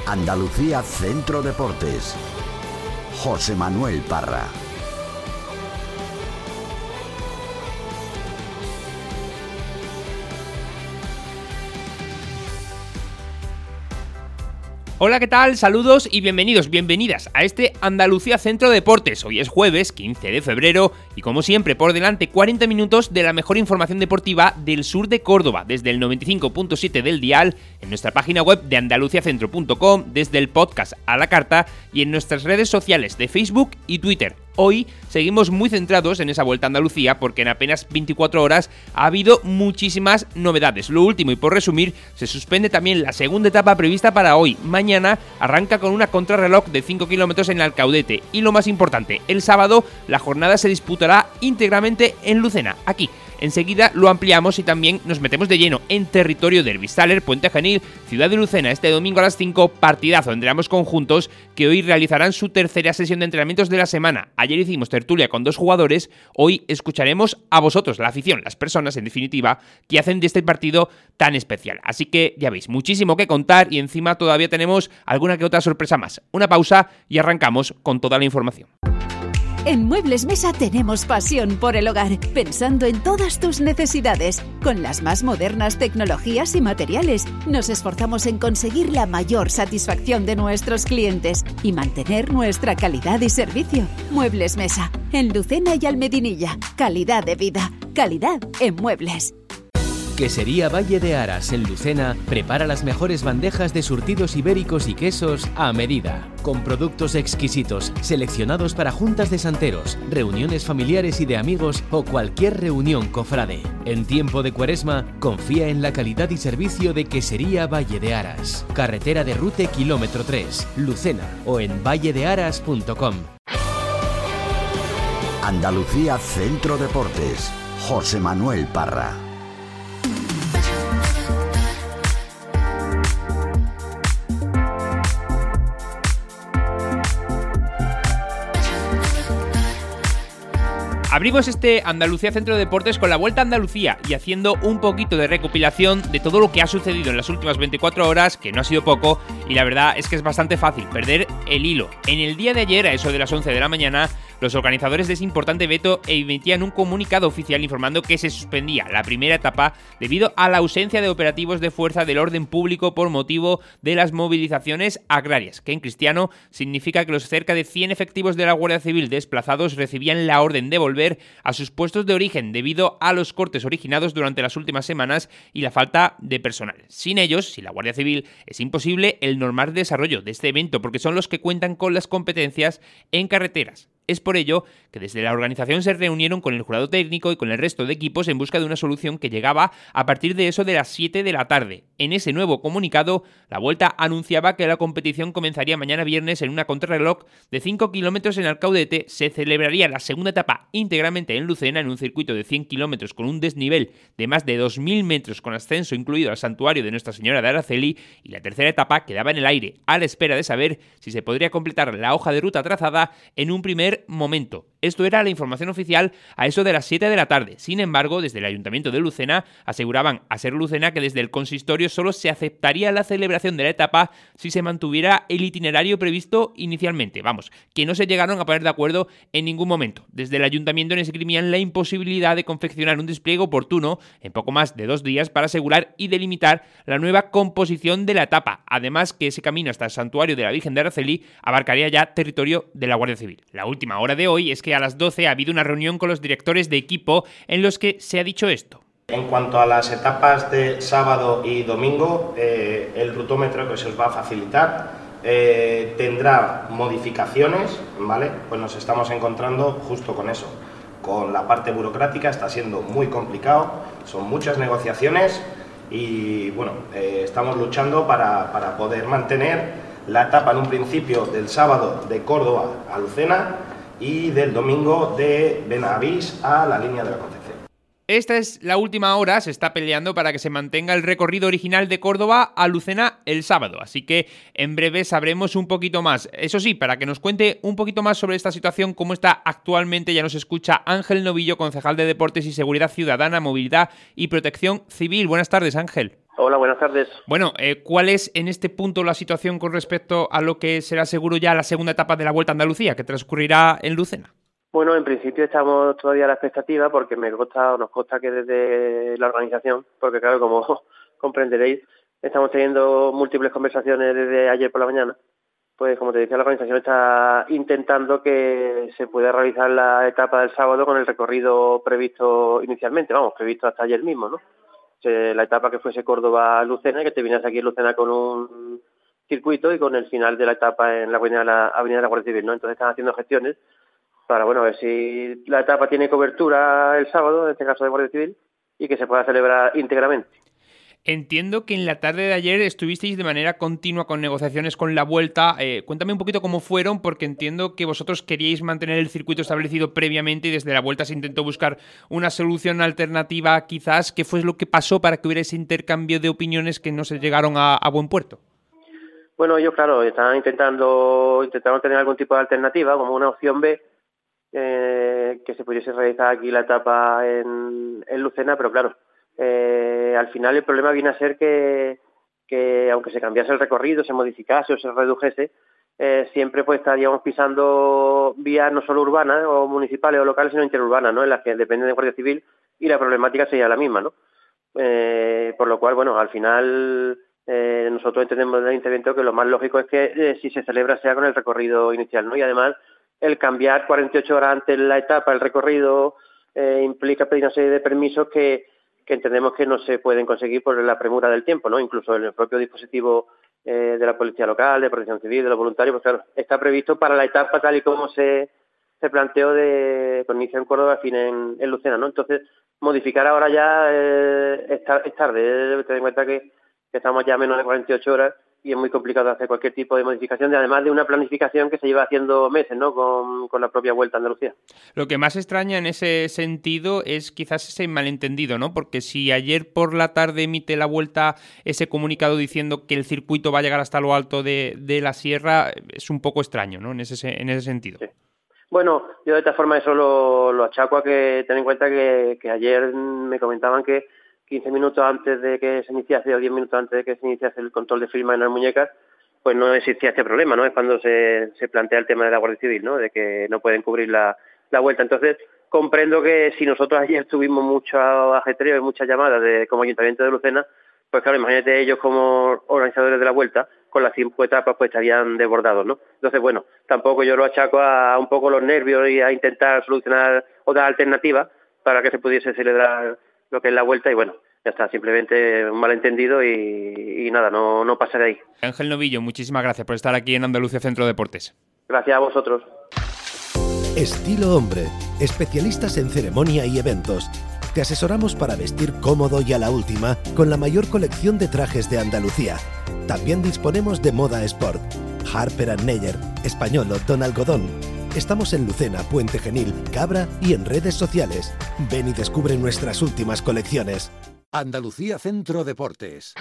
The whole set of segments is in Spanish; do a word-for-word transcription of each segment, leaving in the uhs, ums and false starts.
Andalucía Centro Deportes. José Manuel Parra. Hola, ¿qué tal? Saludos y bienvenidos, bienvenidas a este Andalucía Centro Deportes. Hoy es jueves quince de febrero y como siempre por delante cuarenta minutos de la mejor información deportiva del sur de Córdoba, desde el noventa y cinco punto siete del dial, en nuestra página web de andaluciacentro punto com, desde el podcast a la carta y en nuestras redes sociales de Facebook y Twitter. Hoy seguimos muy centrados en esa vuelta a Andalucía porque en apenas veinticuatro horas ha habido muchísimas novedades. Lo último y por resumir, se suspende también la segunda etapa prevista para hoy. Mañana arranca con una contrarreloj de cinco kilómetros en Alcaudete y lo más importante, el sábado la jornada se disputará íntegramente en Lucena, aquí. Enseguida lo ampliamos y también nos metemos de lleno en territorio derbi. Saler, Puente Genil, Ciudad de Lucena, este domingo a las cinco, partidazo entre ambos conjuntos que hoy realizarán su tercera sesión de entrenamientos de la semana. Ayer hicimos tertulia con dos jugadores, hoy escucharemos a vosotros, la afición, las personas en definitiva, que hacen de este partido tan especial. Así que ya veis, muchísimo que contar y encima todavía tenemos alguna que otra sorpresa más. Una pausa y arrancamos con toda la información. En Muebles Mesa tenemos pasión por el hogar, pensando en todas tus necesidades. Con las más modernas tecnologías y materiales, nos esforzamos en conseguir la mayor satisfacción de nuestros clientes y mantener nuestra calidad y servicio. Muebles Mesa, en Lucena y Almedinilla. Calidad de vida, calidad en muebles. Quesería Valle de Aras, en Lucena, prepara las mejores bandejas de surtidos ibéricos y quesos a medida, con productos exquisitos, seleccionados para juntas de santeros, reuniones familiares y de amigos o cualquier reunión cofrade. En tiempo de Cuaresma, confía en la calidad y servicio de Quesería Valle de Aras. Carretera de Rute, kilómetro tres, Lucena, o en valle de aras punto com. Andalucía Centro Deportes. José Manuel Parra. Abrimos este Andalucía Centro de Deportes con la Vuelta a Andalucía y haciendo un poquito de recopilación de todo lo que ha sucedido en las últimas veinticuatro horas, que no ha sido poco, y la verdad es que es bastante fácil perder el hilo. En el día de ayer, a eso de las once de la mañana, los organizadores de ese importante evento emitían un comunicado oficial informando que se suspendía la primera etapa debido a la ausencia de operativos de fuerza del orden público por motivo de las movilizaciones agrarias, que en cristiano significa que los cerca de cien efectivos de la Guardia Civil desplazados recibían la orden de volver a sus puestos de origen debido a los cortes originados durante las últimas semanas y la falta de personal. Sin ellos, sin la Guardia Civil, es imposible el normal desarrollo de este evento porque son los que cuentan con las competencias en carreteras. Es por ello que desde la organización se reunieron con el jurado técnico y con el resto de equipos en busca de una solución que llegaba a partir de eso de las siete de la tarde. En ese nuevo comunicado, la Vuelta anunciaba que la competición comenzaría mañana viernes en una contrarreloj de cinco kilómetros en Alcaudete, se celebraría la segunda etapa íntegramente en Lucena en un circuito de cien kilómetros con un desnivel de más de dos mil metros con ascenso incluido al santuario de Nuestra Señora de Araceli, y la tercera etapa quedaba en el aire, a la espera de saber si se podría completar la hoja de ruta trazada en un primer momento. Esto era la información oficial a eso de las siete de la tarde. Sin embargo, desde el Ayuntamiento de Lucena aseguraban a Ser Lucena que desde el consistorio solo se aceptaría la celebración de la etapa si se mantuviera el itinerario previsto inicialmente. Vamos, que no se llegaron a poner de acuerdo en ningún momento. Desde el Ayuntamiento esgrimían la imposibilidad de confeccionar un despliegue oportuno en poco más de dos días para asegurar y delimitar la nueva composición de la etapa. Además, que ese camino hasta el santuario de la Virgen de Araceli abarcaría ya territorio de la Guardia Civil. La última hora de hoy es que a las doce ha habido una reunión con los directores de equipo en los que se ha dicho esto. En cuanto a las etapas de sábado y domingo, eh, el rutómetro que se os va a facilitar eh, tendrá modificaciones, ¿vale? Pues nos estamos encontrando justo con eso, con la parte burocrática, está siendo muy complicado, son muchas negociaciones y bueno, eh, estamos luchando para, para poder mantener la etapa en un principio del sábado de Córdoba a Lucena y del domingo de Benavís a la línea de la Concepción. Esta es la última hora, se está peleando para que se mantenga el recorrido original de Córdoba a Lucena el sábado, así que en breve sabremos un poquito más. Eso sí, para que nos cuente un poquito más sobre esta situación, cómo está actualmente, ya nos escucha Ángel Novillo, concejal de Deportes y Seguridad Ciudadana, Movilidad y Protección Civil. Buenas tardes, Ángel. Hola, buenas tardes. Bueno, eh, ¿cuál es en este punto la situación con respecto a lo que será seguro ya la segunda etapa de la Vuelta a Andalucía, que transcurrirá en Lucena? Bueno, en principio estamos todavía a la expectativa porque me consta, nos consta que desde la organización, porque claro, como comprenderéis, estamos teniendo múltiples conversaciones desde ayer por la mañana. Pues como te decía, la organización está intentando que se pueda realizar la etapa del sábado con el recorrido previsto inicialmente, vamos, previsto hasta ayer mismo, ¿no? La etapa que fuese Córdoba-Lucena, y que terminase aquí en Lucena con un circuito y con el final de la etapa en la avenida de la, avenida de la Guardia Civil, ¿no? Entonces están haciendo gestiones para, bueno, a ver si la etapa tiene cobertura el sábado, en este caso de Guardia Civil, y que se pueda celebrar íntegramente. Entiendo que en la tarde de ayer estuvisteis de manera continua con negociaciones con la Vuelta. Eh, cuéntame un poquito cómo fueron, porque entiendo que vosotros queríais mantener el circuito establecido previamente y desde la Vuelta se intentó buscar una solución alternativa quizás. ¿Qué fue lo que pasó para que hubiera ese intercambio de opiniones que no se llegaron a, a buen puerto? Bueno, ellos, claro, estaban intentando, intentaron tener algún tipo de alternativa, como una opción B, eh, que se pudiese realizar aquí la etapa en, en Lucena, pero claro, Eh, al final el problema viene a ser que, que aunque se cambiase el recorrido, se modificase o se redujese, eh, siempre pues estaríamos pisando vías no solo urbanas o municipales o locales, sino interurbanas, ¿no? En las que dependen de Guardia Civil y la problemática sería la misma, ¿no? Eh, por lo cual, bueno, al final eh, nosotros entendemos desde el intervento que lo más lógico es que eh, si se celebra sea con el recorrido inicial, ¿no? Y además el cambiar cuarenta y ocho horas antes la etapa, el recorrido, eh, implica pedir una serie de permisos que que entendemos que no se pueden conseguir por la premura del tiempo, ¿no? Incluso en el propio dispositivo eh, de la Policía Local, de Protección Civil, de los voluntarios, pues claro, está previsto para la etapa tal y como se, se planteó de con inicio en Córdoba, fin en, en Lucena, ¿no? Entonces, modificar ahora ya eh, es, tar- es tarde, eh, ten en cuenta que, que estamos ya a menos de cuarenta y ocho horas y es muy complicado hacer cualquier tipo de modificación, y además de una planificación que se lleva haciendo meses, ¿no? Con, con la propia Vuelta a Andalucía. Lo que más extraña en ese sentido es quizás ese malentendido, ¿no? Porque si ayer por la tarde emite la Vuelta ese comunicado diciendo que el circuito va a llegar hasta lo alto de, de la sierra, es un poco extraño, ¿no? En ese, en ese sentido. Sí. Bueno, yo de esta forma eso lo, lo achaco a que ten en cuenta que, que ayer me comentaban que quince minutos antes de que se iniciase o diez minutos antes de que se iniciase el control de firma en las muñecas, pues no existía este problema, ¿no? Es cuando se, se plantea el tema de la Guardia Civil, ¿no? De que no pueden cubrir la, la Vuelta. Entonces, comprendo que si nosotros ayer tuvimos mucho ajetreo y muchas llamadas de, como Ayuntamiento de Lucena, pues claro, imagínate ellos como organizadores de la Vuelta, con las cinco etapas pues estarían desbordados, ¿no? Entonces, bueno, tampoco yo lo achaco a un poco los nervios y a intentar solucionar otras alternativas para que se pudiese celebrar lo que es la Vuelta y bueno, ya está, simplemente un malentendido y, y nada, no, no pasa de ahí. Ángel Novillo, muchísimas gracias por estar aquí en Andalucía Centro de Deportes. Gracias a vosotros. Estilo Hombre, especialistas en ceremonia y eventos. Te asesoramos para vestir cómodo y a la última con la mayor colección de trajes de Andalucía. También disponemos de moda sport. Harper and Neyer, Españolo, Don Algodón. Estamos en Lucena, Puente Genil, Cabra y en redes sociales. Ven y descubre nuestras últimas colecciones. Andalucía Centro Deportes.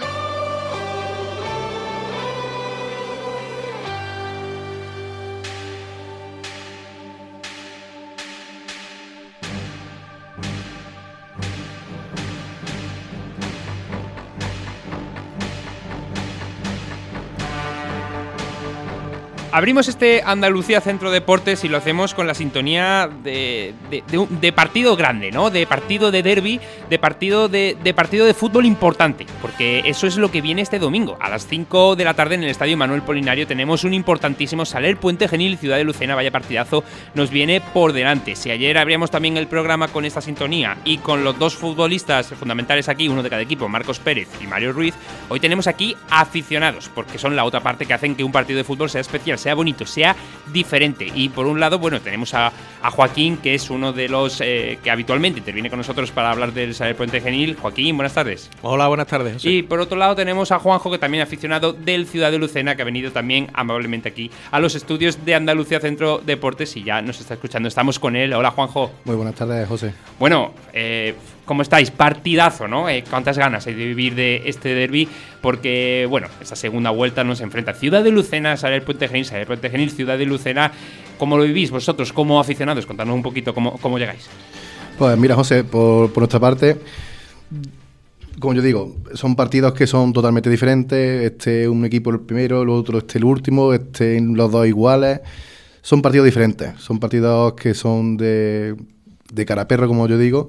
Abrimos este Andalucía Centro Deportes y lo hacemos con la sintonía de, de, de, un, de partido grande, ¿no? De partido de derbi, de partido de, de partido de fútbol importante, porque eso es lo que viene este domingo. A las cinco de la tarde en el Estadio Manuel Polinario tenemos un importantísimo Saler Puente Genil, Ciudad de Lucena, vaya partidazo, nos viene por delante. Si ayer abríamos también el programa con esta sintonía y con los dos futbolistas fundamentales aquí, uno de cada equipo, Marcos Pérez y Mario Ruiz, hoy tenemos aquí aficionados, porque son la otra parte que hacen que un partido de fútbol sea especial, sea bonito, sea diferente. Y por un lado, bueno, tenemos a, a Joaquín, que es uno de los eh, que habitualmente interviene con nosotros para hablar del Saler Puente Genil. Joaquín, buenas tardes. Hola, buenas tardes, José. Y por otro lado tenemos a Juanjo, que también es aficionado del Ciudad de Lucena, que ha venido también amablemente aquí a los estudios de Andalucía Centro Deportes y ya nos está escuchando. Estamos con él. Hola, Juanjo. Muy buenas tardes, José. Bueno, eh, ¿cómo estáis? Partidazo, ¿no? Eh, ¿Cuántas ganas hay de vivir de este derbi? Porque, bueno, esa segunda vuelta nos enfrenta Ciudad de Lucena, Saler Puente Genil, Saler Puente Genil, Ciudad de Lucena. ¿Cómo lo vivís vosotros como aficionados? Contadnos un poquito cómo, cómo llegáis. Pues mira, José, por, por nuestra parte, como yo digo, son partidos que son totalmente diferentes. Este es un equipo el primero, el otro este el último, este los dos iguales. Son partidos diferentes, son partidos que son de, de cara a perro, como yo digo,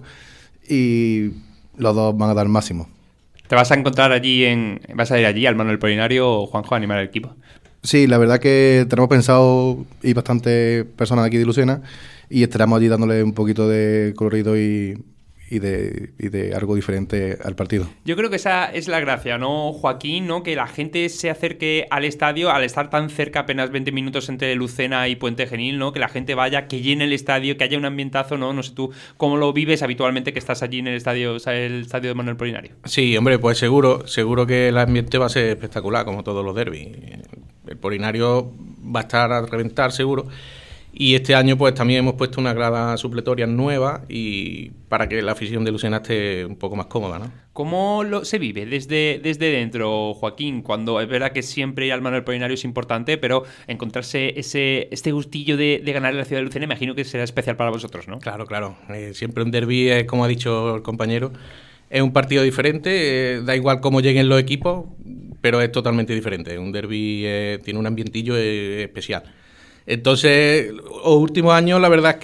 y los dos van a dar el máximo. ¿Te vas a encontrar allí, en vas a ir allí al Manuel Polinario, Juanjo, a animar al equipo? Sí, la verdad que tenemos pensado ir bastantes personas aquí de Lucena y estaremos allí dándole un poquito de colorido y, y, de, y de algo diferente al partido. Yo creo que esa es la gracia, ¿no, Joaquín? ¿No? Que la gente se acerque al estadio, al estar tan cerca, apenas veinte minutos entre Lucena y Puente Genil, ¿no? Que la gente vaya, que llene el estadio, que haya un ambientazo, ¿no? No sé tú cómo lo vives habitualmente que estás allí en el estadio, o sea, el estadio de Manuel Polinario. Sí, hombre, pues seguro, seguro que el ambiente va a ser espectacular, como todos los derbis. El Polinario va a estar a reventar, seguro. Y este año pues también hemos puesto una grada supletoria nueva y para que la afición de Lucena esté un poco más cómoda, ¿no? ¿Cómo lo, se vive desde, desde dentro, Joaquín? Cuando es verdad que siempre ir al Manuel Polinario es importante, pero encontrarse ese este gustillo de, de ganar en la ciudad de Lucena, imagino que será especial para vosotros, ¿no? Claro, claro. Eh, siempre un derbi es, como ha dicho el compañero, es un partido diferente, eh, da igual cómo lleguen los equipos, pero es totalmente diferente. Un derbi eh, tiene un ambientillo eh, especial. Entonces, los últimos años la verdad es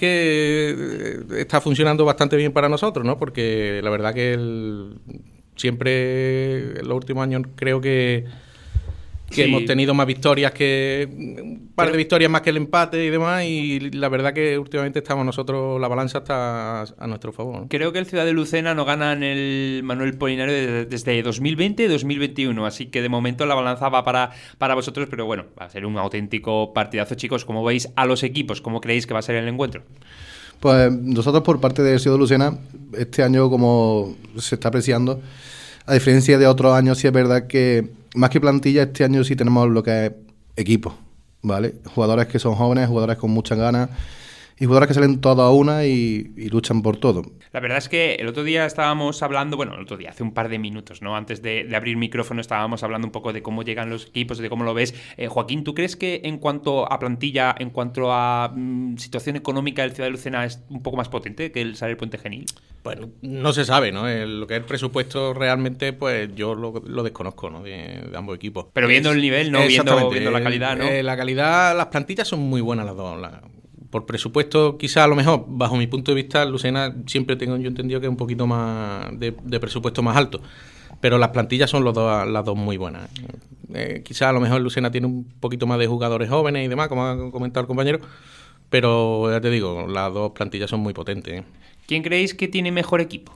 que está funcionando bastante bien para nosotros, ¿no? Porque la verdad que el, siempre en los últimos años creo que, que sí. hemos tenido más victorias que un par de victorias más que el empate y demás, y la verdad que últimamente estamos nosotros, la balanza está a, a nuestro favor, ¿no? Creo que el Ciudad de Lucena no gana en el Manuel Polinario desde, desde dos mil veinte dos mil veintiuno, así que de momento la balanza va para, para vosotros, pero bueno, va a ser un auténtico partidazo, chicos. ¿Cómo veis a los equipos? ¿Cómo creéis que va a ser el encuentro? Pues nosotros por parte del Ciudad de Lucena, este año como se está apreciando, a diferencia de otros años, sí es verdad que más que plantilla, este año sí tenemos lo que es equipo, ¿vale? Jugadores que son jóvenes, jugadores con muchas ganas y jugadores que salen todos a una y, y luchan por todo. La verdad es que el otro día estábamos hablando, bueno, el otro día, hace un par de minutos, ¿no? Antes de, de abrir micrófono estábamos hablando un poco de cómo llegan los equipos, de cómo lo ves. Eh, Joaquín, ¿tú crees que en cuanto a plantilla, en cuanto a mmm, situación económica del Ciudad de Lucena es un poco más potente que el Saler Puente Genil? Bueno, no se sabe, ¿no? El, lo que es el presupuesto realmente, pues yo lo, lo desconozco, ¿no? De, de ambos equipos. Pero viendo es, el nivel, ¿no? Viendo, viendo la calidad, ¿no? Eh, la calidad, las plantillas son muy buenas las dos. La, por presupuesto, quizás a lo mejor, bajo mi punto de vista, Lucena siempre tengo yo entendido que es un poquito más de, de presupuesto más alto. Pero las plantillas son los dos, las dos muy buenas. Eh, quizás a lo mejor Lucena tiene un poquito más de jugadores jóvenes y demás, como ha comentado el compañero. Pero ya te digo, las dos plantillas son muy potentes, ¿eh? ¿Quién creéis que tiene mejor equipo?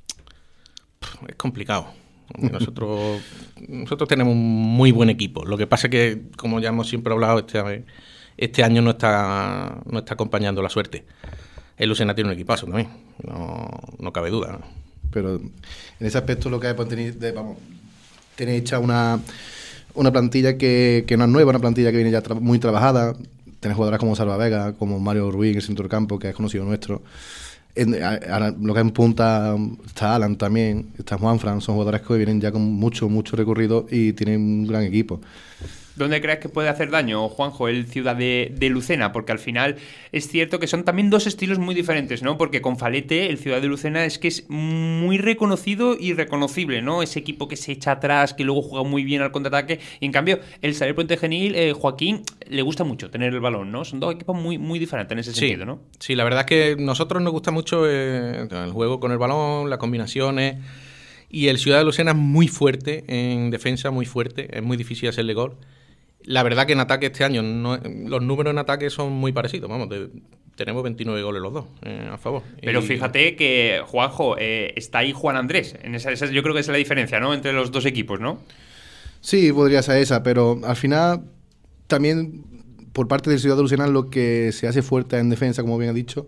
Es complicado. Nosotros nosotros tenemos un muy buen equipo. Lo que pasa es que, como ya hemos siempre hablado, este, este año no está no está acompañando la suerte. El Lucena tiene un equipazo también, no, no cabe duda, ¿no? Pero en ese aspecto lo que hay, pues, tener, de, vamos, tiene hecha una, una plantilla que, que no es nueva, una plantilla que viene ya tra- muy trabajada. Tienes jugadoras como Salva Vega, como Mario Ruiz en el centro del campo, que es conocido nuestro. En, ahora, lo que en punta está Alan también, está Juanfran, son jugadores que vienen ya con mucho, mucho recorrido y tienen un gran equipo. ¿Dónde crees que puede hacer daño, Juanjo, el Ciudad de, de Lucena? Porque al final es cierto que son también dos estilos muy diferentes, ¿no? Porque con Falete, el Ciudad de Lucena es que es muy reconocido y reconocible, ¿no? Ese equipo que se echa atrás, que luego juega muy bien al contraataque. Y en cambio, el Saler Puente Genil, eh, Joaquín, le gusta mucho tener el balón, ¿no? Son dos equipos muy, muy diferentes en ese sí, sentido, ¿no? Sí, la verdad es que a nosotros nos gusta mucho eh, el juego con el balón, las combinaciones. Y el Ciudad de Lucena es muy fuerte en defensa, muy fuerte. Es muy difícil hacerle gol. La verdad que en ataque este año no, los números en ataque son muy parecidos, vamos, de, tenemos veintinueve goles los dos eh, a favor. Pero y... fíjate que, Juanjo, eh, está ahí Juan Andrés, en esa, esa, yo creo que esa es la diferencia, ¿no?, entre los dos equipos, ¿no? Sí, podría ser esa, pero al final también por parte del Ciudad de Lucena lo que se hace fuerte en defensa, como bien ha dicho,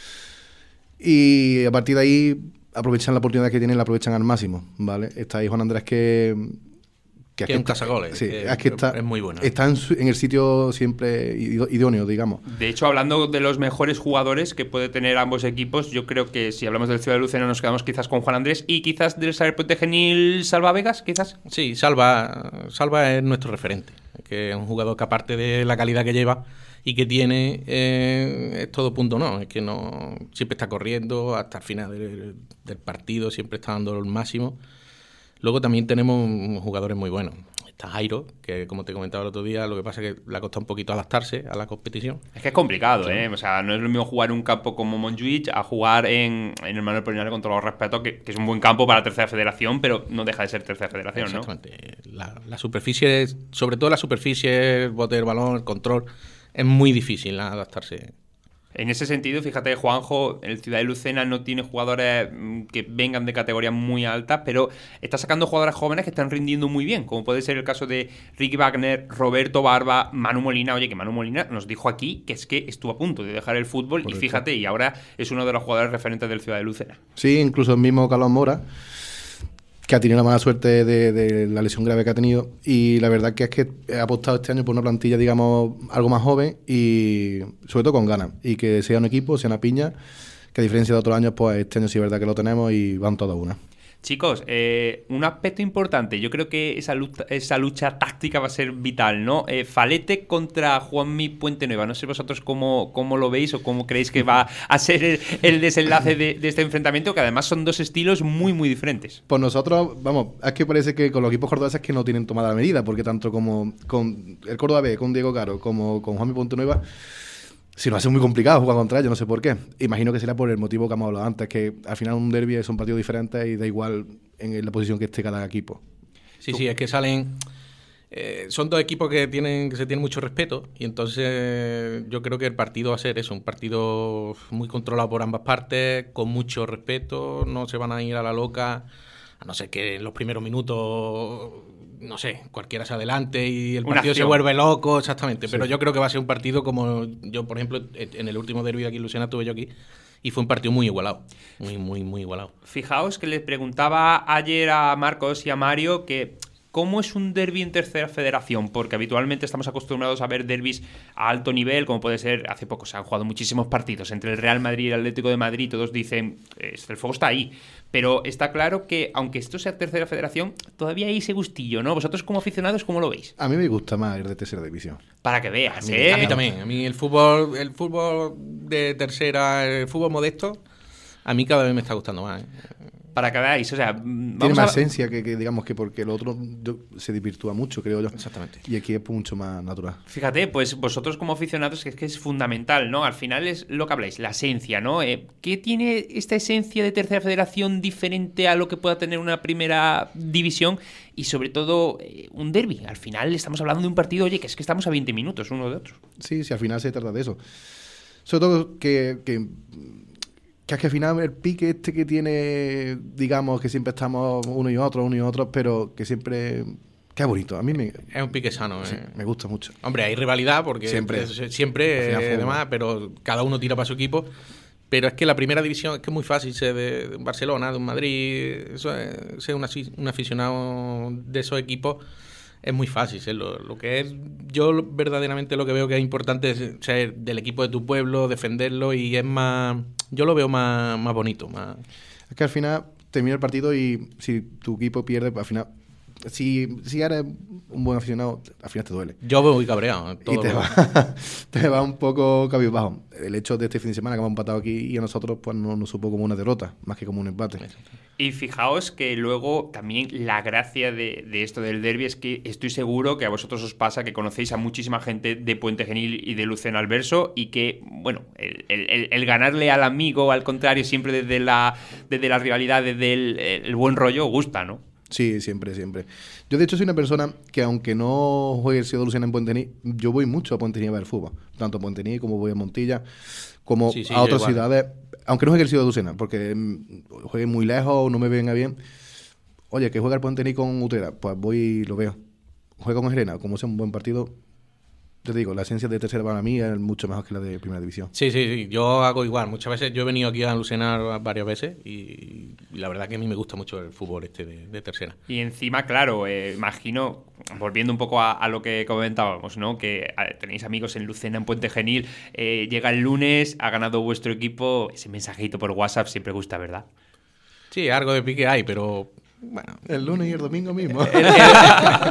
y a partir de ahí aprovechan la oportunidad que tienen, la aprovechan al máximo, ¿vale? Está ahí Juan Andrés que... Que, que es un cazagoles, sí, que es, que está, es muy bueno. Está en, su, en el sitio siempre idóneo, digamos. De hecho, hablando de los mejores jugadores que puede tener ambos equipos, yo creo que si hablamos del Ciudad de Lucena nos quedamos quizás con Juan Andrés y quizás del Saler Puente Genil, Salva Vegas, quizás. Sí, Salva, Salva es nuestro referente, que es un jugador que aparte de la calidad que lleva y que tiene, eh, es todo punto no, es que no siempre está corriendo hasta el final del, del partido, siempre está dando el máximo. Luego también tenemos jugadores muy buenos. Está Jairo, que como te comentaba el otro día, lo que pasa es que le ha costado un poquito adaptarse a la competición. Es que es complicado, ¿eh? O sea, no es lo mismo jugar en un campo como Montjuïc a jugar en, en el Manuel Polinares, con todos los respetos, que, que es un buen campo para la tercera federación, pero no deja de ser tercera federación, ¿no? Exactamente. La, la superficie, sobre todo la superficie, el bote del balón, el control, es muy difícil adaptarse. En ese sentido, fíjate, Juanjo, el Ciudad de Lucena no tiene jugadores que vengan de categorías muy altas, pero está sacando jugadores jóvenes que están rindiendo muy bien, como puede ser el caso de Ricky Wagner, Roberto Barba, Manu Molina. Oye, que Manu Molina nos dijo aquí que es que estuvo a punto de dejar el fútbol. Correcto. Y fíjate, y ahora es uno de los jugadores referentes del Ciudad de Lucena. Sí, incluso el mismo Carlos Mora, que ha tenido la mala suerte de, de la lesión grave que ha tenido, y la verdad que es que he apostado este año por una plantilla, digamos, algo más joven y sobre todo con ganas, y que sea un equipo, sea una piña, que a diferencia de otros años, pues este año sí es verdad que lo tenemos y van todas una. Chicos, eh, un aspecto importante, yo creo que esa lucha, esa lucha táctica va a ser vital, ¿no? Eh, Falete contra Juanmi Puente Nueva, no sé vosotros cómo, cómo lo veis o cómo creéis que va a ser el, el desenlace de, de este enfrentamiento, que además son dos estilos muy, muy diferentes. Pues nosotros, vamos, es que parece que con los equipos cordobeses que no tienen tomada la medida, porque tanto como con el Córdoba B, con Diego Caro, como con Juanmi Puente Nueva, si no, va a ser muy complicado jugar contra ellos, no sé por qué. Imagino que será por el motivo que hemos hablado antes, que al final un derbi son partidos diferentes y da igual en la posición que esté cada equipo. Sí, ¿Tú? sí, es que salen... Eh, son dos equipos que tienen que se tienen mucho respeto, y entonces yo creo que el partido va a ser eso, un partido muy controlado por ambas partes, con mucho respeto, no se van a ir a la loca, a no ser que en los primeros minutos... no sé, cualquiera se adelante y el partido se vuelve loco, exactamente. Sí. Pero yo creo que va a ser un partido como yo, por ejemplo, en el último derbi de aquí en Lucena estuve yo aquí y fue un partido muy igualado, muy, muy, muy igualado. Fijaos que les preguntaba ayer a Marcos y a Mario que ¿cómo es un derbi en tercera federación? Porque habitualmente estamos acostumbrados a ver derbis a alto nivel, como puede ser, hace poco se han jugado muchísimos partidos entre el Real Madrid y el Atlético de Madrid, todos dicen, el fuego está ahí. Pero está claro que, aunque esto sea tercera federación, todavía hay ese gustillo, ¿no? ¿Vosotros como aficionados cómo lo veis? A mí me gusta más el de tercera división. Para que veas, a mí, ¿eh? A mí también. A mí el fútbol, el fútbol de tercera, el fútbol modesto, a mí cada vez me está gustando más, ¿eh? Para que veáis, o sea, vamos tiene más a... esencia que, que digamos que porque el otro se desvirtúa mucho, creo yo. Exactamente. Y aquí es mucho más natural. Fíjate, pues vosotros como aficionados, que es que es fundamental, ¿no? Al final es lo que habláis, la esencia, ¿no? Eh, ¿Qué tiene esta esencia de tercera federación diferente a lo que pueda tener una primera división? Y sobre todo, eh, un derbi. Al final estamos hablando de un partido, oye, que es que estamos a veinte minutos uno de otro. Sí, sí, al final se trata de eso. Sobre todo que... que que es que al final el pique este que tiene, digamos, que siempre estamos uno y otro, uno y otro, pero que siempre... Qué bonito, a mí me... Es un pique sano, sí, eh. me gusta mucho. Hombre, hay rivalidad porque siempre, siempre eh, demás, pero cada uno tira para su equipo. Pero es que la primera división es que es muy fácil ser de, de un Barcelona, de un Madrid, eso es, ser un, un aficionado de esos equipos es muy fácil serlo. Lo que es, yo verdaderamente lo que veo que es importante es ser del equipo de tu pueblo, defenderlo, y es más, yo lo veo más, más bonito. Más... Es que al final termina el partido y si tu equipo pierde, al final, si, si eres un buen aficionado, al final te duele. Yo voy cabreado. Todo y te va, te va un poco cabizbajo. El hecho de este fin de semana que hemos empatado aquí y a nosotros pues no nos supo como una derrota, más que como un empate. Y fijaos que luego también la gracia de, de esto del derbi es que estoy seguro que a vosotros os pasa que conocéis a muchísima gente de Puente Genil y de Lucena al Verso, y que, bueno, el, el, el ganarle al amigo, al contrario, siempre desde la, desde la rivalidad, desde el, el buen rollo, gusta, ¿no? Sí, siempre, siempre. Yo, de hecho, soy una persona que, aunque no juegue el Ciudad de Lucena en Puente Genil, yo voy mucho a Puente Genil a ver fútbol. Tanto a Puente Genil como voy a Montilla, como sí, sí, a otras ciudades. Aunque no juegue el Ciudad de Lucena, porque juegue muy lejos o no me venga bien. Oye, que juega el Puente Genil con Utrera, pues voy y lo veo. Juega con Gerena, como sea un buen partido. Te digo, la esencia de tercera para mí es mucho mejor que la de primera división. Sí, sí, sí, yo hago igual. Muchas veces, yo he venido aquí a Lucena varias veces y, y la verdad que a mí me gusta mucho el fútbol este de, de tercera. Y encima, claro, eh, imagino, volviendo un poco a, a lo que comentábamos, ¿no? Que a, tenéis amigos en Lucena, en Puente Genil, eh, llega el lunes, ha ganado vuestro equipo, ese mensajito por WhatsApp siempre gusta, ¿verdad? Sí, algo de pique hay, pero... Bueno, el lunes y el domingo mismo. El, el,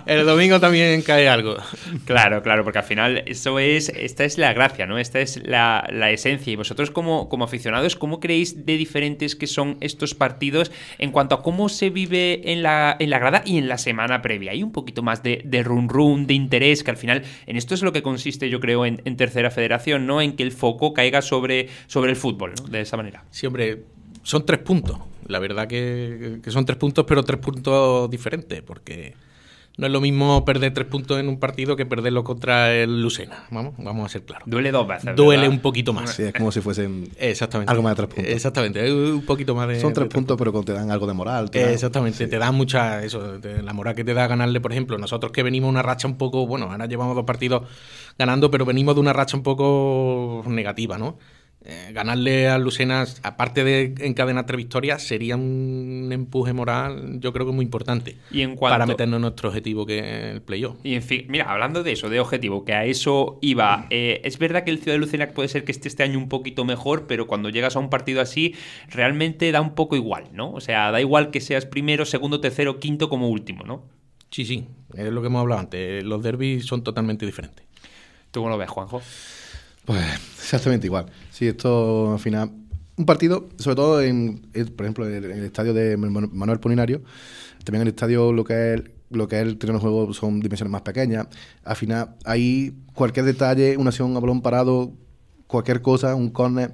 El domingo también cae algo. Claro, claro, porque al final eso es, esta es la gracia, ¿no? Esta es la, la esencia. Y vosotros como, como aficionados, ¿cómo creéis de diferentes que son estos partidos en cuanto a cómo se vive en la, en la grada y en la semana previa? Hay un poquito más de, de run run, de interés, que al final en esto es lo que consiste, yo creo, en, en Tercera Federación, ¿no? En que el foco caiga sobre, sobre el fútbol, ¿no? De esa manera. Sí, hombre, son tres puntos. La verdad que, que son tres puntos, pero tres puntos diferentes, porque no es lo mismo perder tres puntos en un partido que perderlo contra el Lucena. Vamos, vamos a ser claros. Duele dos veces. Duele ¿verdad? un poquito más. Sí, es como si fuesen Exactamente. algo más de tres puntos. Exactamente, un poquito más de... Son tres de puntos, pero te dan algo de moral. Te dan, Exactamente, sí. te da mucha... eso, te, la moral que te da ganarle, por ejemplo. Nosotros que venimos una racha un poco... Bueno, ahora llevamos dos partidos ganando, pero venimos de una racha un poco negativa, ¿no? Eh, ganarle a Lucena, aparte de encadenar tres victorias, sería un empuje moral, yo creo que muy importante. Y en cuanto... para meternos en nuestro objetivo, que es el playoff. Y en fin, mira, hablando de eso, de objetivo, que a eso iba, eh, es verdad que el Ciudad de Lucena puede ser que esté este año un poquito mejor, pero cuando llegas a un partido así, realmente da un poco igual, ¿no? O sea, da igual que seas primero, segundo, tercero, quinto como último, ¿no? Sí, sí, es lo que hemos hablado antes. Los derbis son totalmente diferentes. ¿Tú cómo lo ves, Juanjo? Pues exactamente igual. Sí, esto al final... Un partido, sobre todo en, por ejemplo, en el estadio de Manuel Polinario, también en el estadio lo que es, lo que es el terreno de juego son dimensiones más pequeñas. Al final, ahí cualquier detalle, una acción a balón parado, cualquier cosa, un córner,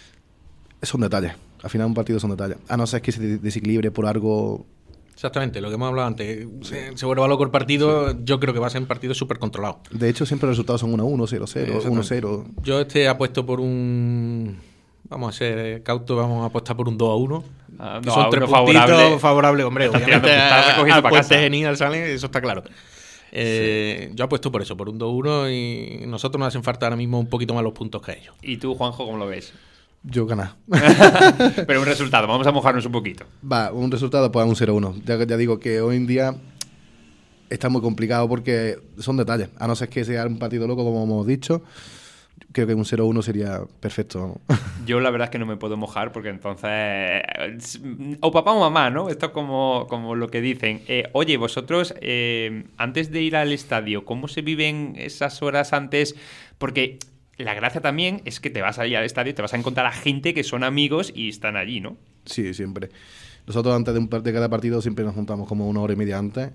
son detalles. Al final un partido son detalles. A no ser que se desequilibre por algo... Exactamente, lo que hemos hablado antes. Sí. Se vuelva loco el partido, sí. Yo creo que va a ser un partido súper controlado. De hecho, siempre los resultados son uno a uno, cero a cero, uno a cero. Yo este apuesto por un... Vamos a ser cautos, vamos a apostar por un dos a uno. Ah, que no, son tres puntitos favorable. favorables, hombre. Estás Obviamente tirando, estás recogiendo al para puente casa. genial sale, eso está claro. Eh, sí. Yo apuesto por eso, por un dos a uno, y nosotros nos hacen falta ahora mismo un poquito más los puntos que a ellos. ¿Y tú, Juanjo, cómo lo ves? Yo ganar. Pero un resultado, vamos a mojarnos un poquito. Va, un resultado pues un cero a uno. Ya, ya digo que hoy en día está muy complicado porque son detalles. A no ser que sea un partido loco, como hemos dicho, creo que un cero a uno sería perfecto. Yo la verdad es que no me puedo mojar porque entonces... O papá o mamá, ¿no? Esto es como, como lo que dicen. Eh, oye, vosotros, eh, antes de ir al estadio, ¿cómo se viven esas horas antes? Porque... la gracia también es que te vas allí al estadio y te vas a encontrar a gente que son amigos y están allí, ¿no? Sí, siempre. Nosotros antes de, un, de cada partido siempre nos juntamos como una hora y media antes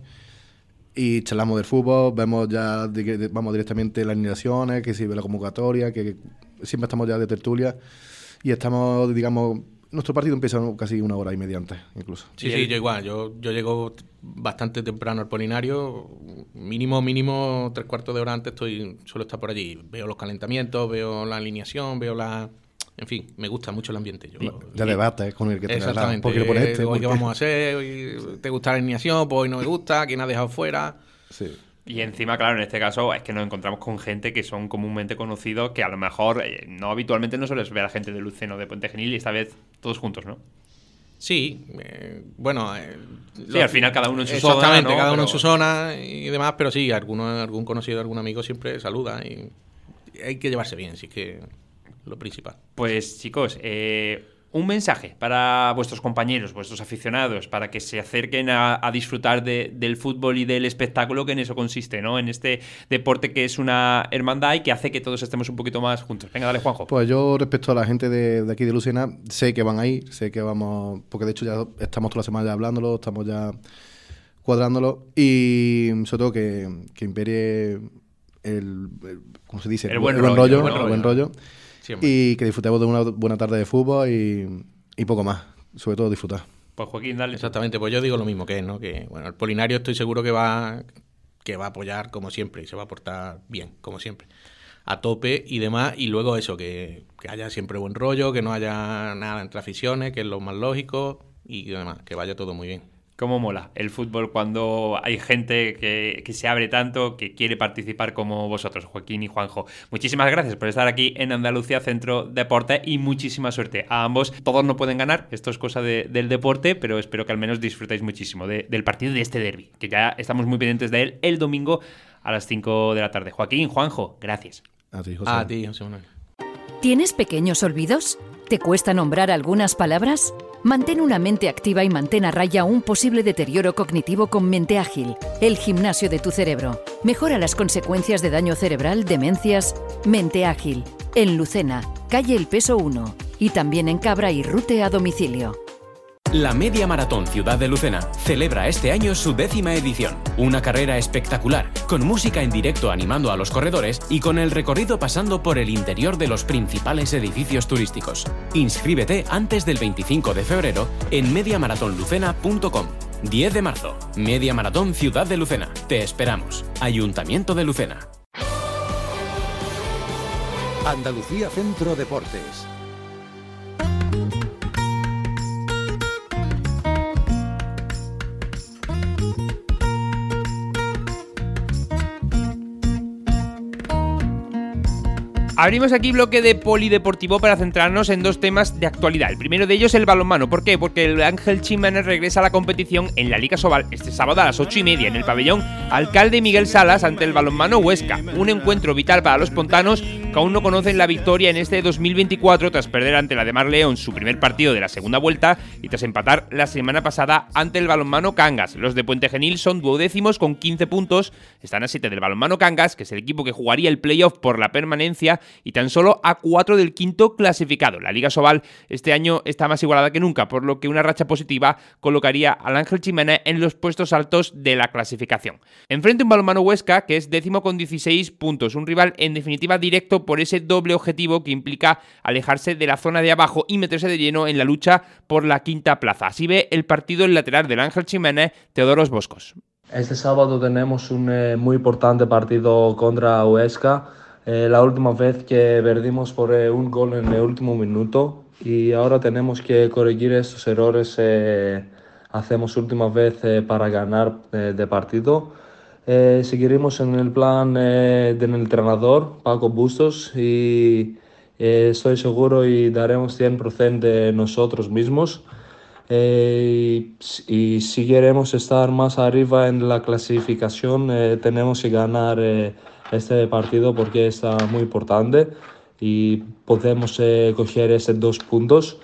y charlamos del fútbol, vemos ya, de, de, vamos directamente las alineaciones, que sirve la convocatoria, que, que siempre estamos ya de tertulia y estamos, digamos... Nuestro partido empieza casi una hora y media antes, incluso. Sí, sí, yo igual. Yo, yo llego bastante temprano al Polinario. Mínimo, mínimo, tres cuartos de hora antes estoy suelo estar por allí. Veo los calentamientos, veo la alineación, veo la... En fin, me gusta mucho el ambiente. Yo, ya y, debates con el que te exactamente. ¿Por qué le pones este? Hoy qué vamos a hacer, hoy te gusta la alineación, pues hoy no me gusta, quién ha dejado fuera. Sí. Y encima, claro, en este caso es que nos encontramos con gente que son comúnmente conocidos, que a lo mejor eh, no habitualmente no sueles ver a gente de Lucena o de Puente Genil y esta vez todos juntos, ¿no? Sí, eh, bueno... Eh, sí, lo, al final cada uno en su exactamente, zona, ¿no? cada uno pero... en su zona y demás, pero sí, alguno, algún conocido, algún amigo siempre saluda y hay que llevarse bien, así que lo principal. Pues chicos, eh... un mensaje para vuestros compañeros, vuestros aficionados, para que se acerquen a, a disfrutar de, del fútbol y del espectáculo que en eso consiste, ¿no? En este deporte que es una hermandad y que hace que todos estemos un poquito más juntos. Venga, dale, Juanjo. Pues yo, respecto a la gente de, de aquí de Lucena, sé que van a ir, sé que vamos... Porque de hecho ya estamos toda la semana ya hablándolo, estamos ya cuadrándolo y sobre todo que, que imperie el, el... ¿Cómo se dice? El buen el rollo. Buen rollo, El buen el rollo. buen rollo. Siempre. Y que disfrutemos de una buena tarde de fútbol y, y poco más. Sobre todo disfrutar. Pues Joaquín, dale. Exactamente, pues yo digo lo mismo que es, ¿no? Que bueno, el Polinario estoy seguro que va, que va a apoyar como siempre y se va a portar bien, como siempre. A tope y demás. Y luego eso, que, que haya siempre buen rollo, que no haya nada entre aficiones, que es lo más lógico y demás, que vaya todo muy bien. Cómo mola el fútbol cuando hay gente que, que se abre tanto, que quiere participar como vosotros, Joaquín y Juanjo. Muchísimas gracias por estar aquí en Andalucía Centro Deporte y muchísima suerte a ambos. Todos no pueden ganar, esto es cosa de, del deporte, pero espero que al menos disfrutéis muchísimo de, del partido de este derbi, que ya estamos muy pendientes de él el domingo a las cinco de la tarde. Joaquín, Juanjo, gracias. A ti, José. A ti, José Manuel. ¿Tienes pequeños olvidos? ¿Te cuesta nombrar algunas palabras? Mantén una mente activa y mantén a raya un posible deterioro cognitivo con Mente Ágil, el gimnasio de tu cerebro. Mejora las consecuencias de daño cerebral, demencias. Mente Ágil, en Lucena, calle El Peso uno, y también en Cabra y Rute a domicilio. La Media Maratón Ciudad de Lucena celebra este año su décima edición. Una carrera espectacular, con música en directo animando a los corredores y con el recorrido pasando por el interior de los principales edificios turísticos. Inscríbete antes del veinticinco de febrero en media maratón lucena punto com. diez de marzo, Media Maratón Ciudad de Lucena. Te esperamos. Ayuntamiento de Lucena. Andalucía Centro Deportes. Abrimos aquí bloque de polideportivo para centrarnos en dos temas de actualidad. El primero de ellos el balonmano. ¿Por qué? Porque el Ángel Jiménez regresa a la competición en la Liga Sobal este sábado a las ocho y media en el pabellón Alcalde Miguel Salas ante el balonmano Huesca. Un encuentro vital para los pontanos que aún no conocen la victoria en este dos mil veinticuatro tras perder ante la de Mar León su primer partido de la segunda vuelta y tras empatar la semana pasada ante el balonmano Cangas. Los de Puente Genil son duodécimos con quince puntos. Están a siete del balonmano Cangas, que es el equipo que jugaría el playoff por la permanencia, y tan solo a cuatro del quinto clasificado. La Liga Sobal este año está más igualada que nunca, por lo que una racha positiva colocaría al Ángel Jiménez en los puestos altos de la clasificación. Enfrente un balonmano Huesca, que es décimo con dieciséis puntos, un rival en definitiva directo por ese doble objetivo que implica alejarse de la zona de abajo y meterse de lleno en la lucha por la quinta plaza. Así ve el partido el lateral del Ángel Jiménez, Teodoros Boscos. Este sábado tenemos un eh, muy importante partido contra Huesca. Eh, la última vez que perdimos por eh, un gol en el último minuto y ahora tenemos que corregir estos errores eh, hacemos última vez eh, para ganar eh, de partido. Eh, seguiremos en el plan eh, del entrenador Paco Bustos y eh, estoy seguro y daremos cien por ciento de nosotros mismos. Eh, y, y si queremos estar más arriba en la clasificación eh, tenemos que ganar eh, este partido porque está muy importante y podemos eh, coger esos dos puntos.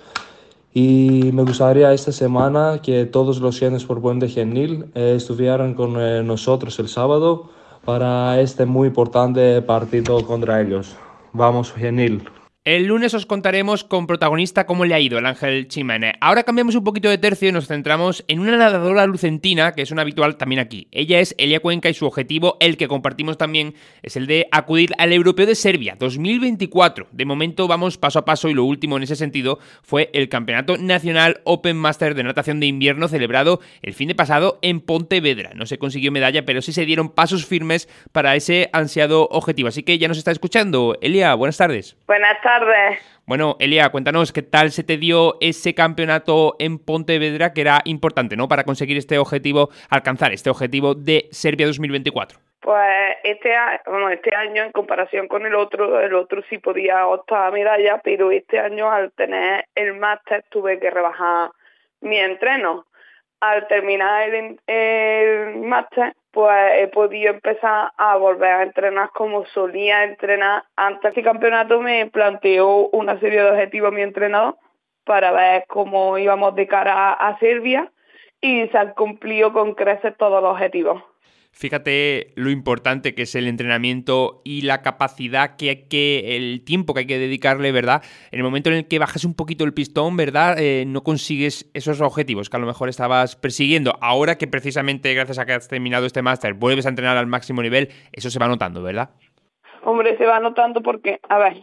Y me gustaría esta semana que todos los quienes por Puente Genil eh, estuvieran con eh, nosotros el sábado para este muy importante partido contra ellos. Vamos, Genil. El lunes os contaremos con protagonista cómo le ha ido el Ángel Jiménez. Ahora cambiamos un poquito de tercio y nos centramos en una nadadora lucentina que es una habitual también aquí. Ella es Elia Cuenca y su objetivo, el que compartimos también, es el de acudir al Europeo de Serbia dos mil veinticuatro. De momento vamos paso a paso y lo último en ese sentido fue el Campeonato Nacional Open Master de Natación de Invierno celebrado el fin de pasado en Pontevedra. No se consiguió medalla, pero sí se dieron pasos firmes para ese ansiado objetivo. Así que ya nos está escuchando. Elia, buenas tardes. Buenas tardes. Bueno, Elia, cuéntanos qué tal se te dio ese campeonato en Pontevedra, que era importante, ¿no?, para conseguir este objetivo, alcanzar este objetivo de Serbia dos mil veinticuatro. Pues este, bueno, este año, en comparación con el otro, el otro sí podía optar a medalla, pero este año al tener el máster tuve que rebajar mi entreno. Al terminar el, el máster, pues he podido empezar a volver a entrenar como solía entrenar. Antes de este campeonato me planteó una serie de objetivos a mi entrenador para ver cómo íbamos de cara a Serbia y se han cumplido con creces todos los objetivos. Fíjate lo importante que es el entrenamiento y la capacidad que hay que, el tiempo que hay que dedicarle, ¿verdad? En el momento en el que bajas un poquito el pistón, ¿verdad? Eh, no consigues esos objetivos que a lo mejor estabas persiguiendo. Ahora que precisamente gracias a que has terminado este máster vuelves a entrenar al máximo nivel, eso se va notando, ¿verdad? Hombre, se va notando porque, a ver,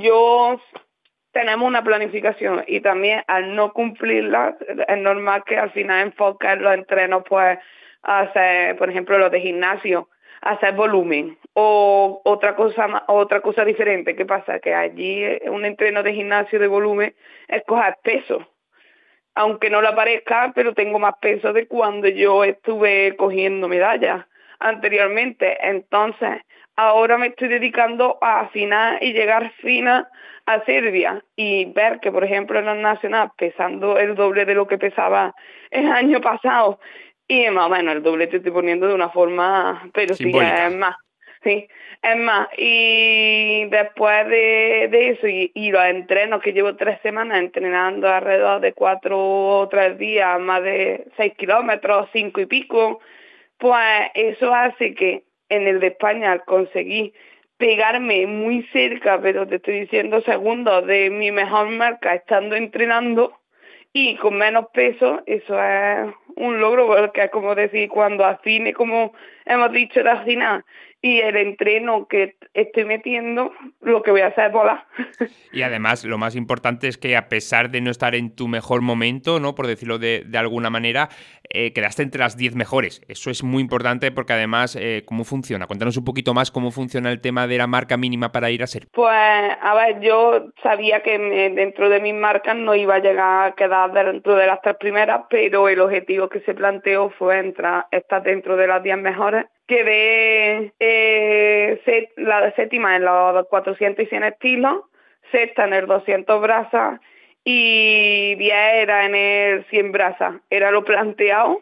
yo tenemos una planificación y también al no cumplirla es normal que al final enfoques los entrenos, pues, hacer, por ejemplo, los de gimnasio, hacer volumen o otra cosa otra cosa diferente. ¿Qué pasa? Que allí un entreno de gimnasio de volumen es coger peso, aunque no lo parezca, pero tengo más peso de cuando yo estuve cogiendo medallas anteriormente. Entonces ahora me estoy dedicando a afinar y llegar fina a Serbia y ver que, por ejemplo, en el nacional, pesando el doble de lo que pesaba el año pasado, y más o menos el doble te estoy poniendo de una forma, pero simbólica. Sí, es más Sí, es más, y después de, de eso y, y los entrenos, que llevo tres semanas entrenando alrededor de cuatro o tres días, más de seis kilómetros, cinco y pico, pues eso hace que en el de España, al conseguir pegarme muy cerca, pero te estoy diciendo segundos, de mi mejor marca estando entrenando y con menos peso, eso es un logro, porque es como decir, cuando afine, como hemos dicho, de afinar, y el entreno que estoy metiendo, lo que voy a hacer es volar. Y además, lo más importante es que a pesar de no estar en tu mejor momento, ¿no?, por decirlo de, de alguna manera, eh, quedaste entre las diez mejores. Eso es muy importante porque además, eh, ¿cómo funciona? Cuéntanos un poquito más cómo funciona el tema de la marca mínima para ir a Serbia. Pues, a ver, yo sabía que me, dentro de mis marcas no iba a llegar a quedar dentro de las tres primeras, pero el objetivo que se planteó fue entrar, estar dentro de las diez mejores. Quedé eh, set, la séptima en los cuatrocientos y cien estilos, sexta en el doscientos brasas y diez era en el cien brasas. Era lo planteado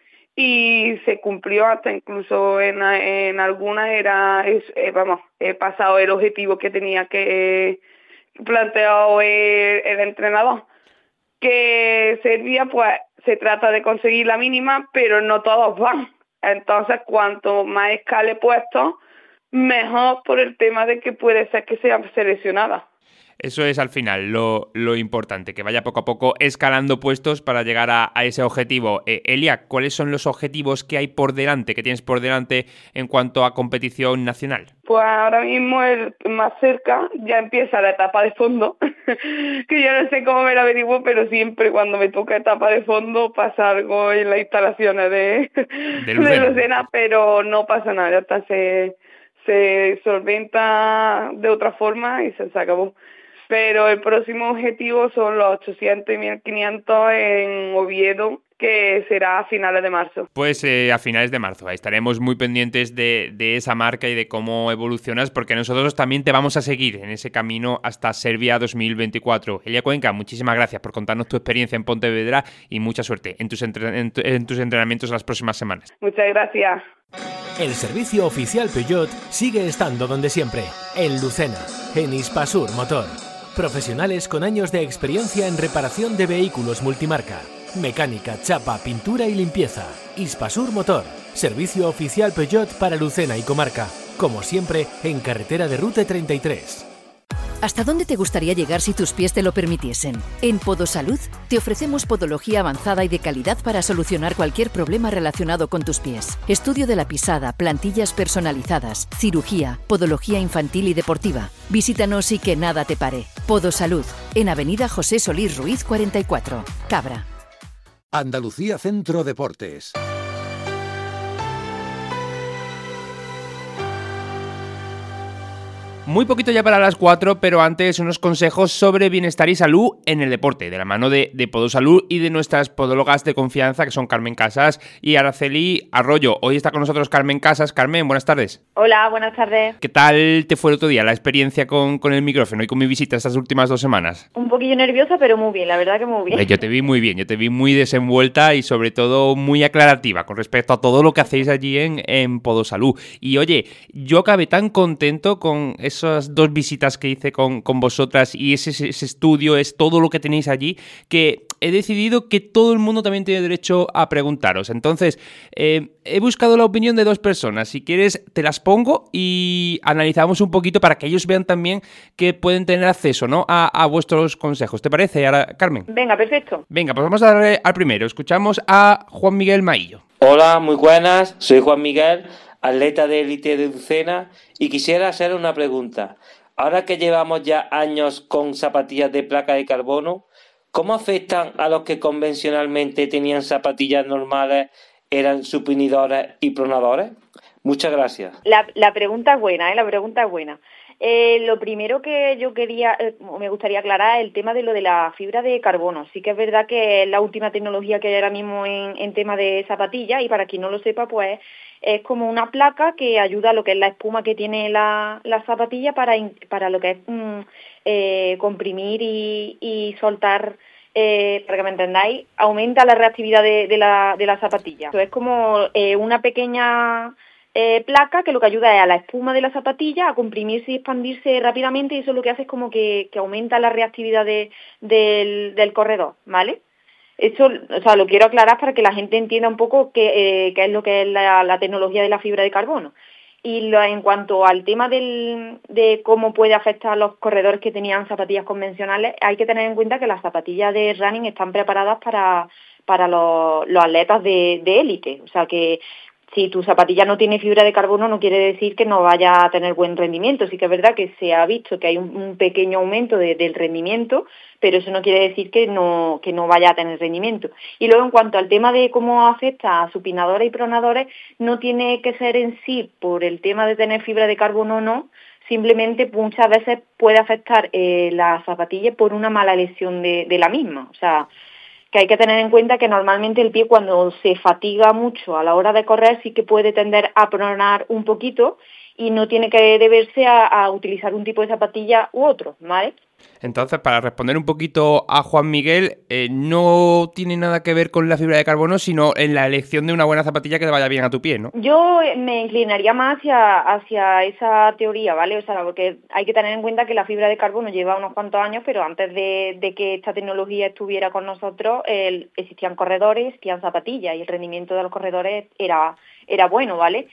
y se cumplió, hasta incluso en, en algunas era, es, eh, vamos, he pasado el objetivo que tenía que planteado el, el entrenador. Que Serbia, pues, se trata de conseguir la mínima, pero no todos van. Entonces, cuanto más escale puesto, mejor, por el tema de que puede ser que sea seleccionada. Eso es al final lo, lo importante, que vaya poco a poco escalando puestos para llegar a, a ese objetivo. Eh, Elia, ¿cuáles son los objetivos que hay por delante, que tienes por delante en cuanto a competición nacional? Pues ahora mismo el más cerca ya empieza la etapa de fondo, que yo no sé cómo me la averiguo, pero siempre cuando me toca etapa de fondo pasa algo en las instalaciones de, de Lucena, de Lucena, pero no pasa nada, ya está, se, se solventa de otra forma y se, se acabó. Pero el próximo objetivo son los ochocientos y mil quinientos en Oviedo, que será a finales de marzo. Pues eh, a finales de marzo, ahí estaremos muy pendientes de, de esa marca y de cómo evolucionas, porque nosotros también te vamos a seguir en ese camino hasta Serbia dos mil veinticuatro. Elia Cuenca, muchísimas gracias por contarnos tu experiencia en Pontevedra y mucha suerte en tus, entre, en, en tus entrenamientos las próximas semanas. Muchas gracias. El servicio oficial Peugeot sigue estando donde siempre, en Lucena, en Hispasur Motor. Profesionales con años de experiencia en reparación de vehículos multimarca, mecánica, chapa, pintura y limpieza. Hispasur Motor, servicio oficial Peugeot para Lucena y comarca. Como siempre, en carretera de Rute treinta y tres. ¿Hasta dónde te gustaría llegar si tus pies te lo permitiesen? En Podosalud te ofrecemos podología avanzada y de calidad para solucionar cualquier problema relacionado con tus pies. Estudio de la pisada, plantillas personalizadas, cirugía, podología infantil y deportiva. Visítanos y que nada te pare. Podosalud, en Avenida José Solís Ruiz cuarenta y cuatro, Cabra. Andalucía Centro Deportes. Muy poquito ya para las cuatro, pero antes unos consejos sobre bienestar y salud en el deporte, de la mano de, de Podosalud y de nuestras podólogas de confianza, que son Carmen Casas y Araceli Arroyo. Hoy está con nosotros Carmen Casas. Carmen, buenas tardes. Hola, buenas tardes. ¿Qué tal te fue el otro día la experiencia con, con el micrófono y con mi visita estas últimas dos semanas? Un poquillo nerviosa, pero muy bien, la verdad que muy bien. Yo te vi muy bien, yo te vi muy desenvuelta y sobre todo muy aclarativa con respecto a todo lo que hacéis allí en, en Podosalud. Y oye, yo acabé tan contento con esas dos visitas que hice con, con vosotras y ese, ese estudio, es todo lo que tenéis allí, que he decidido que todo el mundo también tiene derecho a preguntaros. Entonces, eh, he buscado la opinión de dos personas. Si quieres, te las pongo y analizamos un poquito para que ellos vean también que pueden tener acceso, ¿no?, a, a vuestros consejos. ¿Te parece, ahora, Carmen? Venga, perfecto. Venga, pues vamos a darle al primero. Escuchamos a Juan Miguel Maillo. Hola, muy buenas. Soy Juan Miguel, atleta de élite de Lucena, y quisiera hacer una pregunta. Ahora que llevamos ya años con zapatillas de placa de carbono, ¿cómo afectan a los que convencionalmente tenían zapatillas normales, eran supinidores y pronadores? Muchas gracias. La, la pregunta es buena, ¿eh? La pregunta es buena. Eh, lo primero que yo quería, eh, me gustaría aclarar es el tema de lo de la fibra de carbono. Sí que es verdad que es la última tecnología que hay ahora mismo en, en tema de zapatillas, y para quien no lo sepa, pues es como una placa que ayuda a lo que es la espuma que tiene la, la zapatilla para, para lo que es mm, eh, comprimir y, y soltar, eh, para que me entendáis, aumenta la reactividad de, de, la, de la zapatilla. Eso es como eh, una pequeña eh, placa que lo que ayuda es a la espuma de la zapatilla a comprimirse y expandirse rápidamente, y eso lo que hace es como que, que aumenta la reactividad de, del, del corredor, ¿vale? Eso, o sea, lo quiero aclarar para que la gente entienda un poco qué, eh, qué es lo que es la, la tecnología de la fibra de carbono. Y lo, en cuanto al tema del, de cómo puede afectar a los corredores que tenían zapatillas convencionales, hay que tener en cuenta que las zapatillas de running están preparadas para, para los, los atletas de élite. O sea que si tu zapatilla no tiene fibra de carbono no quiere decir que no vaya a tener buen rendimiento. Sí que es verdad que se ha visto que hay un, un pequeño aumento de, del rendimiento, pero eso no quiere decir que no que no vaya a tener rendimiento. Y luego, en cuanto al tema de cómo afecta a supinadores y pronadores, no tiene que ser en sí por el tema de tener fibra de carbono o no, simplemente muchas veces puede afectar eh, la zapatilla por una mala elección de, de la misma. O sea, que hay que tener en cuenta que normalmente el pie, cuando se fatiga mucho a la hora de correr, sí que puede tender a pronar un poquito y no tiene que deberse a, a utilizar un tipo de zapatilla u otro, ¿vale? Entonces, para responder un poquito a Juan Miguel, eh, no tiene nada que ver con la fibra de carbono, sino en la elección de una buena zapatilla que te vaya bien a tu pie, ¿no? Yo me inclinaría más hacia, hacia esa teoría, ¿vale? O sea, porque hay que tener en cuenta que la fibra de carbono lleva unos cuantos años, pero antes de, de que esta tecnología estuviera con nosotros, el, existían corredores, existían zapatillas, y el rendimiento de los corredores era, era bueno, ¿vale?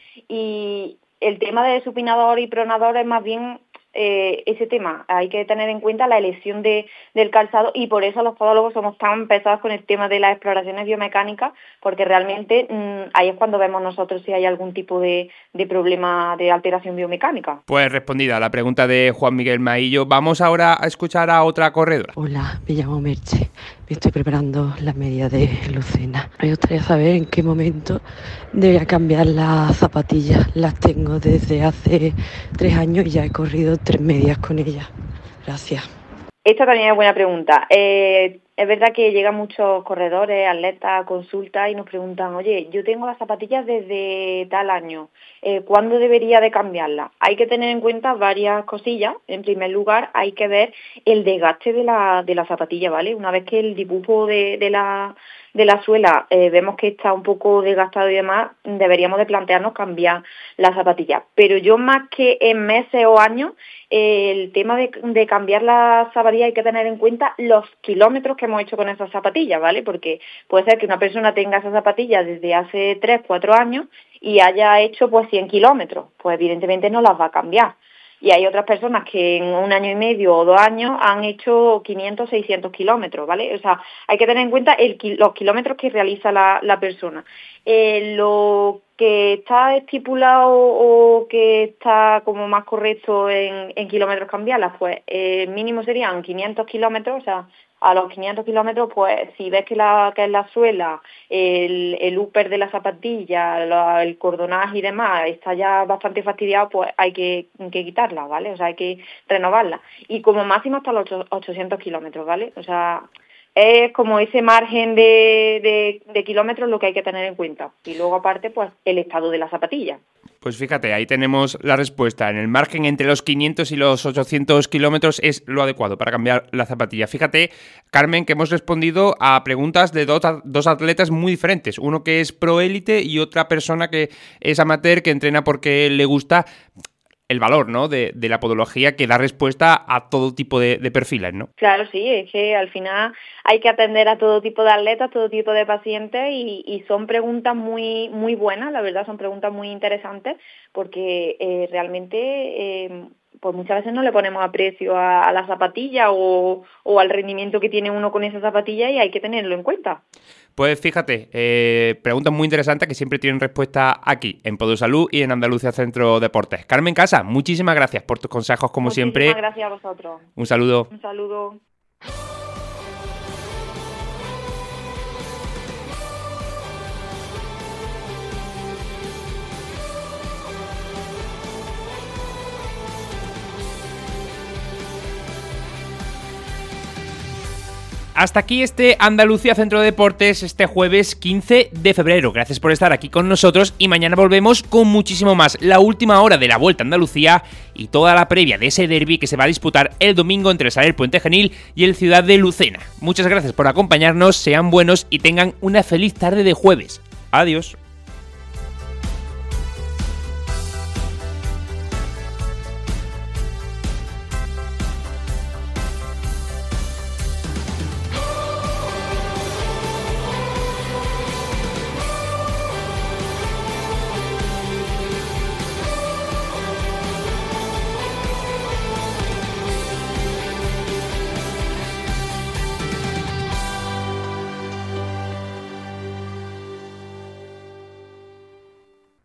Y el tema de supinador y pronador es más bien Eh, ese tema. Hay que tener en cuenta la elección de, del calzado, y por eso los podólogos somos tan pesados con el tema de las exploraciones biomecánicas, porque realmente mmm, ahí es cuando vemos nosotros si hay algún tipo de, de problema de alteración biomecánica. Pues respondida a la pregunta de Juan Miguel Maillo, vamos ahora a escuchar a otra corredora. Hola, me llamo Merche, me estoy preparando la media de Lucena. Me gustaría saber en qué momento debería cambiar las zapatillas. Las tengo desde hace tres años y ya he corrido tres medias con ellas. Gracias. Esta también es buena pregunta. Eh, es verdad que llegan muchos corredores, atletas a consulta y nos preguntan, oye, yo tengo las zapatillas desde tal año, eh, ¿cuándo debería de cambiarlas? Hay que tener en cuenta varias cosillas. En primer lugar, hay que ver el desgaste de la, de la zapatilla, ¿vale? Una vez que el dibujo de, de la de la suela eh, vemos que está un poco desgastado y demás, deberíamos de plantearnos cambiar la zapatilla. Pero yo, más que en meses o años, eh, el tema de, de cambiar la zapatilla hay que tener en cuenta los kilómetros que hemos hecho con esas zapatillas, ¿vale? Porque puede ser que una persona tenga esas zapatillas desde hace tres, cuatro años y haya hecho pues cien kilómetros, pues evidentemente no las va a cambiar. Y hay otras personas que en un año y medio o dos años han hecho quinientos, seiscientos kilómetros, ¿vale? O sea, hay que tener en cuenta el, los kilómetros que realiza la, la persona. Eh, lo que está estipulado o que está como más correcto en, en kilómetros cambiarlas, pues eh, mínimo serían quinientos kilómetros, o sea, a los quinientos kilómetros, pues si ves que la que es la suela, el, el upper de la zapatilla, la, el cordonaje y demás está ya bastante fastidiado, pues hay que, que quitarla, ¿vale? O sea, hay que renovarla. Y como máximo hasta los ochocientos kilómetros, ¿vale? O sea, es como ese margen de, de, de kilómetros lo que hay que tener en cuenta. Y luego, aparte, pues el estado de la zapatilla. Pues fíjate, ahí tenemos la respuesta. En el margen entre los quinientos y los ochocientos kilómetros es lo adecuado para cambiar la zapatilla. Fíjate, Carmen, que hemos respondido a preguntas de dos, dos atletas muy diferentes. Uno que es pro élite y otra persona que es amateur, que entrena porque le gusta. El valor, ¿no?, de, de la podología, que da respuesta a todo tipo de, de perfiles, ¿no? Claro, sí, es que al final hay que atender a todo tipo de atletas, todo tipo de pacientes, y, y son preguntas muy muy buenas, la verdad, son preguntas muy interesantes, porque eh, realmente eh, pues muchas veces no le ponemos aprecio a, a la zapatilla o, o al rendimiento que tiene uno con esa zapatilla, y hay que tenerlo en cuenta. Pues fíjate, eh, preguntas muy interesantes que siempre tienen respuesta aquí, en Podosalud y en Andalucía Centro Deportes. Carmen Casa, muchísimas gracias por tus consejos, como muchísimas siempre. Muchísimas gracias a vosotros. Un saludo. Un saludo. Hasta aquí este Andalucía Centro de Deportes este jueves quince de febrero. Gracias por estar aquí con nosotros y mañana volvemos con muchísimo más. La última hora de la Vuelta a Andalucía y toda la previa de ese derbi que se va a disputar el domingo entre el Saler Puente Genil y el Ciudad de Lucena. Muchas gracias por acompañarnos, sean buenos y tengan una feliz tarde de jueves. Adiós.